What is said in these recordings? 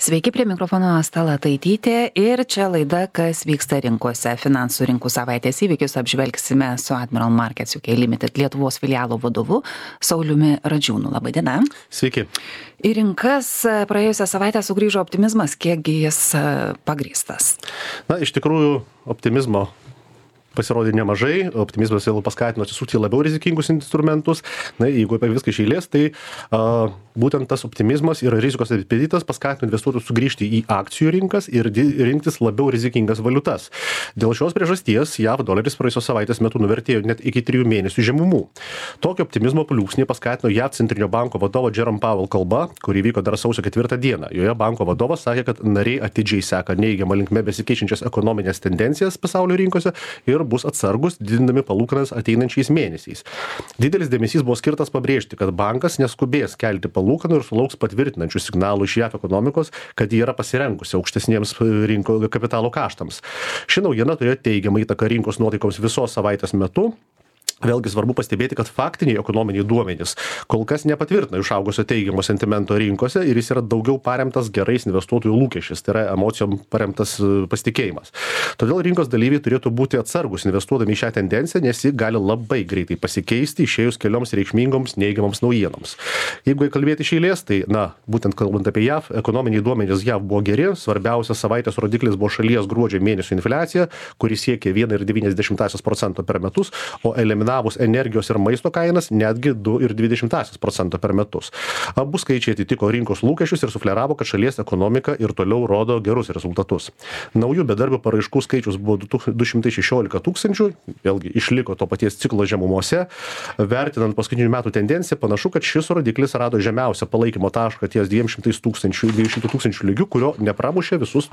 Sveiki, prie mikrofono Asta Lataitytė ir čia laida, kas vyksta rinkose. Finansų rinkų savaitės įvykius apžvelgsime su Admiral Markets UK Limited Lietuvos filialo vadovu Sauliumi Radžiūnu. Labadiena. Sveiki. Į rinkas praėjusią savaitę sugrįžo optimizmas, kiekgi jis pagrįstas? Na, iš tikrųjų, optimizmo pasirodė nemažai, optimizmas vėl paskatino atsisukti labiau rizikingus instrumentus. Na, jeigu apie viską iš eilės, tai būtent tas optimizmas ir rizikos apetitas paskatino investuotojus sugrįžti į akcijų rinkas ir rinktis labiau rizikingas valiutas. Dėl šios priežasties JAV doleris praėjusios savaitės metu nuvertėjo net iki 3 mėnesių žemumų. Tokio optimizmo pliūpsnį paskatino JAV centrinio banko vadovo Jerome Powell kalba, kuri vyko dar sausio 4 dieną. Joje banko vadovas sakė, kad nariai atidžiai seka neigiamą linkme besikeičiančias ekonominės tendencijas pasaulio rinkose ir bus atsargus, didindami palūkanas ateinančiais mėnesiais. Didelis dėmesys buvo skirtas pabrėžti, kad bankas neskubės kelti palūkanų ir sulauks patvirtinančių signalų iš JAV ekonomikos, kad jie yra pasirengusi aukštesniems rinko kapitalo kaštams. Ši naujiena turėjo teigiamą įtaką rinkos nuotaikoms visos savaitės metu. Vėlgi svarbu pastebėti, kad faktiniai ekonominiai duomenys kol kas nepatvirtina išaugusio teigiamo sentimento rinkose ir jis yra daugiau paremtas gerais investuotojų lūkesčiais, tai yra emocijom paremtas pasitikėjimas. Todėl rinkos dalyviai turėtų būti atsargus investuodami į šią tendenciją, nes ji gali labai greitai pasikeisti išėjus kelioms reikšmingoms neigiamoms naujienoms. Jeigu kalbėti iš eilės, tai, būtent kalbant apie JAV, ekonominiai duomenys JAV buvo geri, svarbiausias savaitės rodiklis buvo šalies gruodžio mėnesio infliacija, kuri siekė 1,9% per metus, o eliminavus energijos ir maisto kainas netgi 2,20% per metus. Abu skaičiai atitiko rinkos lūkesčius ir sufleravo, kad šalies ekonomika ir toliau rodo gerus rezultatus. Naujų bedarbių paraiškų skaičius buvo 216 tūkstančių, vėlgi išliko to paties ciklo žemumose. Vertinant paskutinių metų tendenciją, panašu, kad šis rodiklis rado žemiausią palaikymo tašką ties 200 tūkstančių lygių, kurio nepramušė visus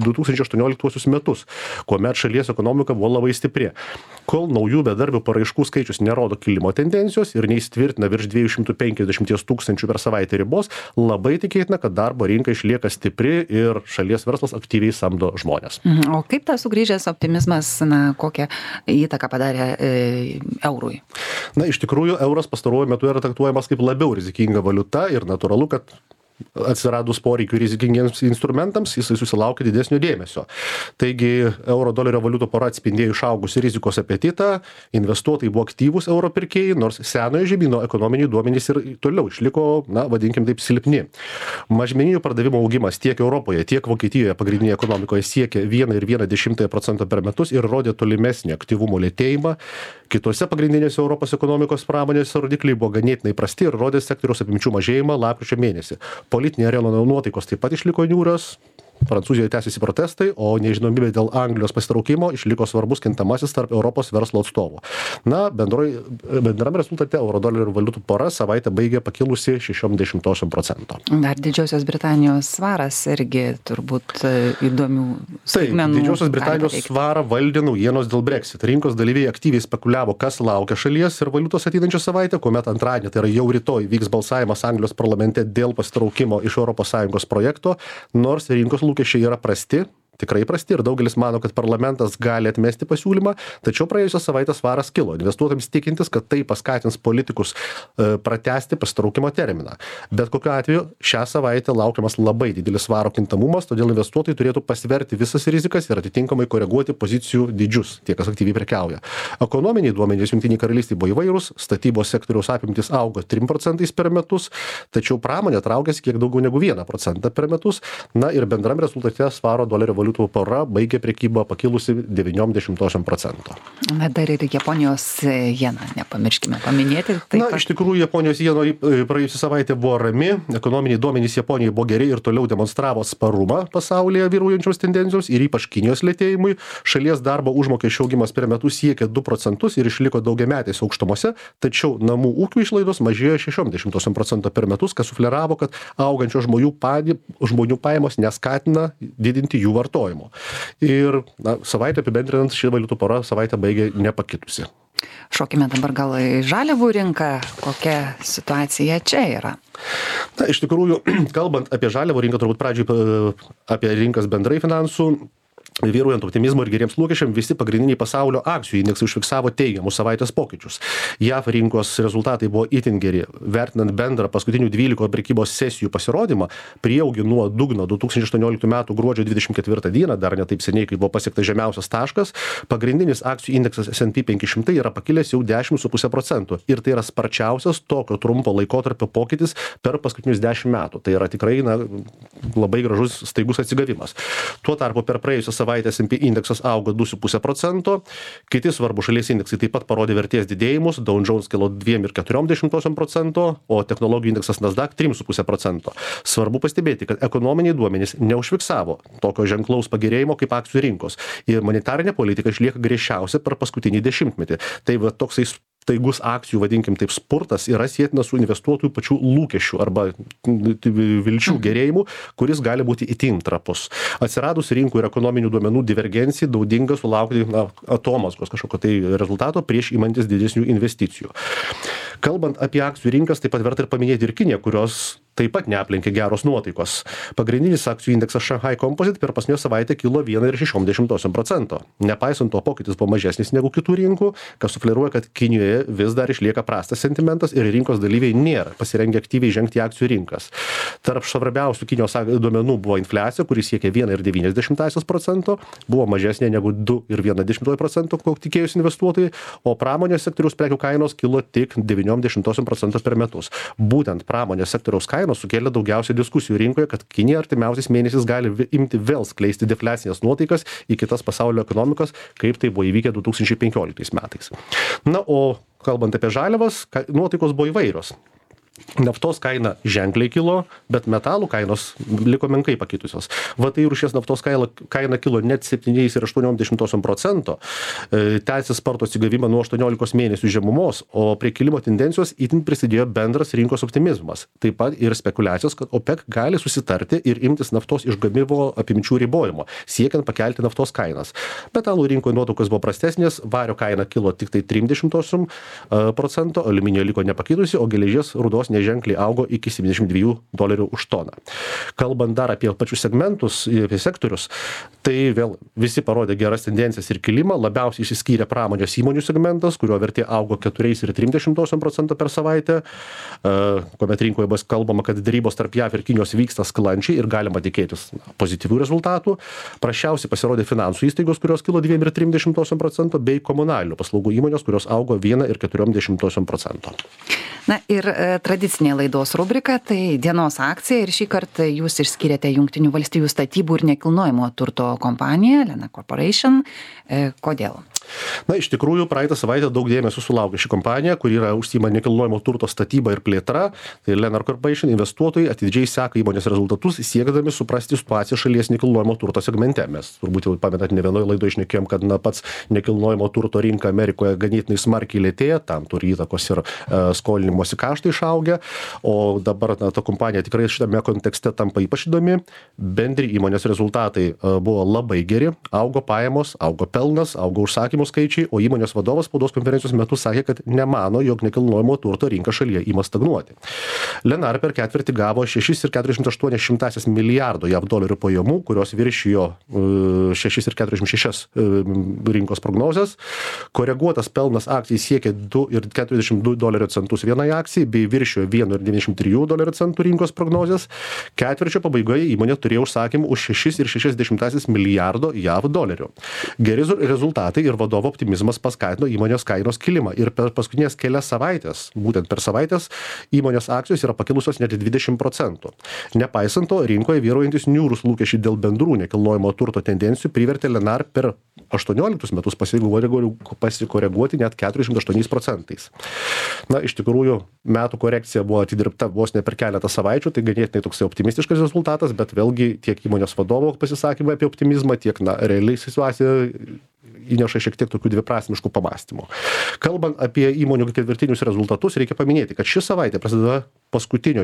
2018 metus, kuomet šalies ekonomika buvo labai stipri. Kol naujų bedarbių paraiškų skaičius nerodo kilimo tendencijos ir neįsitvirtina virš 250 tūkstančių per savaitę ribos, labai tikėtina, kad darbo rinka išlieka stipri ir šalies verslas aktyviai samdo žmonės. O kaip tas sugrįžęs optimizmas, kokią įtaką padarė eurui? Iš tikrųjų, euras pastaruoju metu yra traktuojamas kaip labiau rizikinga valiuta ir natūralu, kad atsiradus poreikių rizikingiems instrumentams, jisai susilaukė didesnio dėmesio. Taigi, euro-dolerio valiutų pora atspindėjo išaugusį rizikos apetitą, investuotojai buvo aktyvūs euro pirkėjai, nors senojo žemyno ekonominiai duomenys ir toliau išliko, vadinkim taip, silpni. Mažmeninių pardavimų augimas tiek Europoje, tiek Vokietijoje pagrindinėje ekonomikoje siekė 1,1% per metus ir rodė tolimesnį aktyvumo lėtėjimą. Kitose pagrindinėse Europos ekonomikos pramonės rodikliai buvo ganėtinai prasti ir rodė sektoriaus apimčių mažėjimą lapkričio mėnesį. Politinė arenoje nuotaikos taip pat išliko niūrios. Prancūzijoje tęsiasi protestai, o nežinomybė dėl Anglijos pasitraukimo išliko svarbus kintamasis tarp Europos verslo atstovų. Bendram rezultate euro-dolerio valiutų pora savaitę baigė pakilusi 0,6%. Dar Didžiosios Britanijos svaras irgi turbūt įdomių staigmenų. Taip, Didžiosios Britanijos svarą valdė naujienos dėl Brexit. Rinkos dalyviai aktyviai spekuliavo, kas laukia šalies ir valiutos ateinančią savaitę, kuomet antradienį, tai yra jau rytoj, vyks balsavimas Anglijos parlamente dėl pasitraukimo iš ES projekto, nors rinkos lūkesčiai yra prasti, tikrai prasti ir daugelis mano, kad parlamentas gali atmesti pasiūlymą, tačiau praėjusios savaitės svaras kilo, investuotojams tikintis, kad tai paskatins politikus pratęsti pasitraukimo terminą. Bet kokiu atveju šią savaitę laukiamas labai didelis svaro kintamumas, todėl investuotojai turėtų pasverti visas rizikas ir atitinkamai koreguoti pozicijų dydžius, tie, kas aktyviai prekiauja. Ekonominiai duomenys Jungtinėje karalystėje buvo įvairūs, statybos sektoriaus apimtys augo 3% per metus, tačiau pramonė traukėsi kiek daugiau negu 1% per metus, ir bendram rezultate svaro dolerio valiutų pora baigė prekybą pakilusi 0,9%. Dar ir Japonijos jeną nepamirškime paminėti. Iš tikrųjų, Japonijos jeno praėjusią savaitę buvo rami, ekonominiai duomenys Japonijai buvo geri ir toliau demonstravo sparumą pasaulyje vyraujančios tendencijos ir ypač Kinijos lėtėjimui. Šalies darbo užmokesčio augimas per metus siekė 2% ir išliko daugiametės aukštumose, tačiau namų ūkių išlaidos mažėjo 0,6% per metus, kas sufleravo, kad augančios žmonių pajamos neskatina didinti jų vartojimo. Ir savaitę apibendrinant, ši valiutų pora savaitę baigė nepakitusi. Šokime dabar gal į žaliavų rinką, kokia situacija čia yra? Iš tikrųjų, kalbant apie žaliavų rinką, turbūt pradžiai apie rinkas bendrai finansų, Vyruojant optimizmo ir geriems lūkesčiams, visi pagrindiniai pasaulio akcijų indeksai užfiksavo teigiamus savaitės pokyčius. JAV rinkos rezultatai buvo itin geri. Vertinant bendrą paskutinių 12 prekybos sesijų pasirodymą, prieaugį nuo dugno 2018 m. gruodžio 24 d., dar ne taip seniai, kai buvo pasiektas žemiausias taškas, pagrindinis akcijų indeksas S&P 500 yra pakilęs jau 10,5%. Ir tai yra sparčiausias tokio trumpo laikotarpio pokytis per paskutinius 10 metų. Tai yra tikrai labai gražus staigus atsigavimas. Tuo tarpu per praėjusią savaitę S&P indeksas augo 2,5%, kiti svarbu šalies indeksai taip pat parodė vertės didėjimus, Dow Jones kilo 2,4%, o technologijų indeksas Nasdaq 3,5%. Svarbu pastebėti, kad ekonominiai duomenys neužfiksavo tokio ženklaus pagerėjimo kaip akcijų rinkos ir monetarinė politika išlieka griežčiausia per paskutinį dešimtmetį. Tai va toksai staigus akcijų, vadinkim taip, spurtas yra sietinas su investuotojų pačių lūkesčių arba vilčių gerėjimu, kuris gali būti itin trapus. Atsiradus rinkų ir ekonominių duomenų divergencijai naudinga sulaukti atomazgos kažkokio tai rezultato prieš imantis didesnių investicijų. Kalbant apie akcijų rinkas, taip pat verta ir paminėti ir Kiniją, kurios taip pat neaplenkė geros nuotaikos. Pagrindinis akcijų indeksas Shanghai Composite per paskutinę savaitę kilo 1,6%. Nepaisant to, pokytis buvo mažesnis negu kitų rinkų, kas sufleruoja, kad Kinijoje vis dar išlieka prastas sentimentas ir rinkos dalyviai nėra pasirengę aktyviai žengti į akcijų rinkas. Tarp svarbiausių Kinijos duomenų buvo infliacija, kuris siekė 1,9%, buvo mažesnė negu 2,1%, ko tikėjosi investuotojai, o pramonės sektoriaus prekių kainos kilo tik 0,9% per metus. Būtent pramonės sektoriaus kainos sukėlė daugiausiai diskusijų rinkoje, kad Kinija artimiausiais mėnesiais gali imti vėl skleisti defliacinės nuotaikas į kitas pasaulio ekonomikas, kaip tai buvo įvykę 2015 metais. Na, o kalbant apie žaliavas, nuotaikos buvo įvairios. Naftos kaina ženkliai kilo, bet metalų kainos liko menkai pakitusios. VTI rūšies naftos kaina kilo net 7,8%, tęsė spartų atsigavimą nuo 18 mėnesių žemumos, o prie kilimo tendencijos itin prisidėjo bendras rinkos optimizmas. Taip pat ir spekulacijos, kad OPEC gali susitarti ir imtis naftos išgavimo apimčių ribojimo, siekiant pakelti naftos kainas. Metalų rinkoje nuotaikos buvo prastesnės, vario kaina kilo tik tai 0,3%, aliuminio liko nepakitusi, o geležies rūdos neženkliai augo iki $72 už toną. Kalbant dar apie pačius segmentus, apie sektorius, tai vėl visi parodė geras tendencijas ir kilimą, labiausiai išsiskyrė pramonės įmonių segmentas, kurio vertė augo 4,3% per savaitę, kuomet rinkoje bus kalbama, kad derybos tarp JAV ir Kinijos vyksta sklandžiai ir galima tikėtis pozityvių rezultatų. Prasčiausiai pasirodė finansų įstaigos, kurios kilo 2,3%, bei komunalinių paslaugų įmonės, kurios augo 1,4%. Na ir tradicinė laidos rubrika, tai dienos akcija ir šį kartą jūs išskyrėte Jungtinių valstijų statybų ir nekilnojamo turto kompaniją, Lennar Corporation. Kodėl? Na, iš tikrųjų, praeitą savaitę daug dėmesio sulaukė ši kompanija, kuri užsiima nekilnojamo turto statybą ir plėtra. Tai Lennar Corporation investuotojai atidžiai seka įmonės rezultatus, siekdami suprasti situaciją šalies nekilnojamo turto segmente. Mes turbūt jau pamenat, ne vienoje laidoje šnekėjom, kad pats nekilnojamo turto rinka Amerikoje ganėtinai smarkiai lėtėja, tam turi įtakos ir skolinimosi kaštai išaugę, o dabar ta kompanija tikrai šitame kontekste tampa ypač įdomi. Bendri įmonės rezultatai buvo labai geri, augo pajamos, augo pelnas, augo užsakymų skaičiai, o įmonės vadovas spaudos konferencijos metu sakė, kad nemano, jog nekilnojamo turto rinka šalyje ima stagnuoti. Lennar per ketvirtį gavo 6,48 milijardo JAV dolerių pajamų, kurios viršijo 6,46 rinkos prognozes. Koreguotas pelnas akcijai siekė $2,42 vienai akcijai, bei viršijo $1,93 rinkos prognozes. Ketvirčio pabaigoje įmonė turėjo užsakymų už 6,6 milijardo JAV dolerių. Geri rezultatai ir vadovo optimizmas paskatino įmonės kainos kilimą. Ir per paskutinės kelias savaitės, būtent per savaitės, įmonės akcijos yra pakilusios net 20%. Nepaisant to, rinkoje vyraujantis niūrūs lūkesčiai dėl bendrų nekilnojamo turto tendencijų privertė Lennar per 18 metus pasikoreguoti net 48%. Na, iš tikrųjų, metų korekcija buvo atidirbta vos ne per keletą savaičių, tai ganėtinai toksai optimistiškas rezultatas, bet vėlgi tiek įmonės vadovo pasisakymai apie optimizmą, tiek realiai situacija įneša šiek tiek tokių dviprasmiškų pamastymų. Kalbant apie įmonių ketvirtinius rezultatus, reikia paminėti, kad ši savaitė prasideda paskutiniojo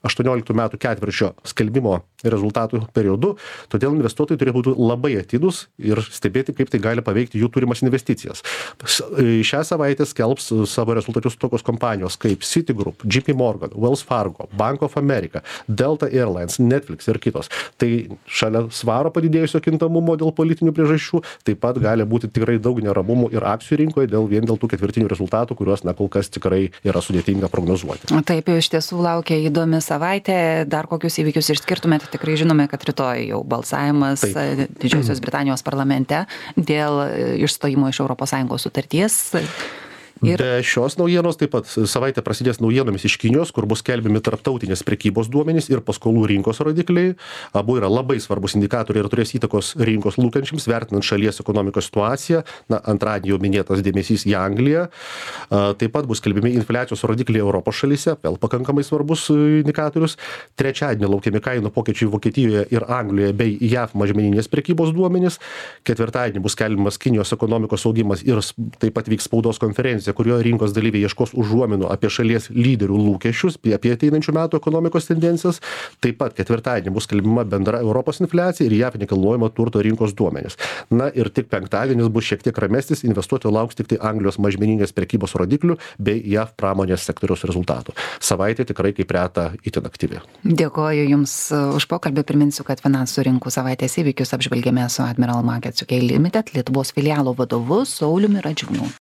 18 metų ketvirčio skelbimo rezultatų periodu, todėl investuotojai turėtų būti labai atidūs ir stebėti, kaip tai gali paveikti jų turimas investicijas. Šią savaitę skelbs savo rezultatus tokios kompanijos kaip Citigroup, JP Morgan, Wells Fargo, Bank of America, Delta Airlines, Netflix ir kitos. Tai šalia svaro padidėjusio kintamumo dėl politinių priežasčių, taip pat gali būti tikrai daug neramumų ir akcijų rinkoje vien dėl tų ketvirtinių rezultatų, kuriuos kol kas tikrai yra sudėtinga prognozuoti. Taip, iš tiesų laukia įdomi savaitė. Dar kokius įvykius išskirtumėte? Tikrai žinome, kad rytoj jau balsavimas Didžiosios Britanijos parlamente dėl išstojimo iš ES sutarties. Be šios naujienos taip pat savaitė prasidės naujienomis iš Kinijos, kur bus skelbiami tarptautinės prekybos duomenys ir paskolų rinkos rodikliai. Abu yra labai svarbus indikatoriai ir turės įtakos rinkos lūkesčiams, vertinant šalies ekonomikos situaciją. Antradienį jau minėtas dėmesys į Angliją. Taip pat bus skelbiami infliacijos rodikliai Europos šalyse, vėl pakankamai svarbus indikatorius. Trečiadienį laukiami kainų pokyčiai Vokietijoje ir Anglijoje bei JAV mažmeninės prekybos duomenys. Ketvirtadienį bus skelbiamas Kinijos ekonomikos augimas ir taip pat vyks spaudos konferencija, kurioje rinkos dalyviai ieškos užuominų apie šalies lyderių lūkesčius, apie ateinančių metų ekonomikos tendencijas. Taip pat ketvirtadienį bus skelbiama bendra Europos infliacija ir JAV nekilnojamo turto rinkos duomenys. Ir tik penktadienis bus šiek tiek ramesnis, investuotojų lauks tik tai Anglijos mažmeninės prekybos rodiklių bei JAV pramonės sektoriaus rezultatų. Savaitė tikrai kaip reta itin aktyvi. Dėkoju Jums už pokalbį. Priminsiu, kad finansų rinkų savaitės įvykius apžvelgėme su Admiral Markets UK Limited Lietuvos filialo vadovu Sauliumi Radžiūnu.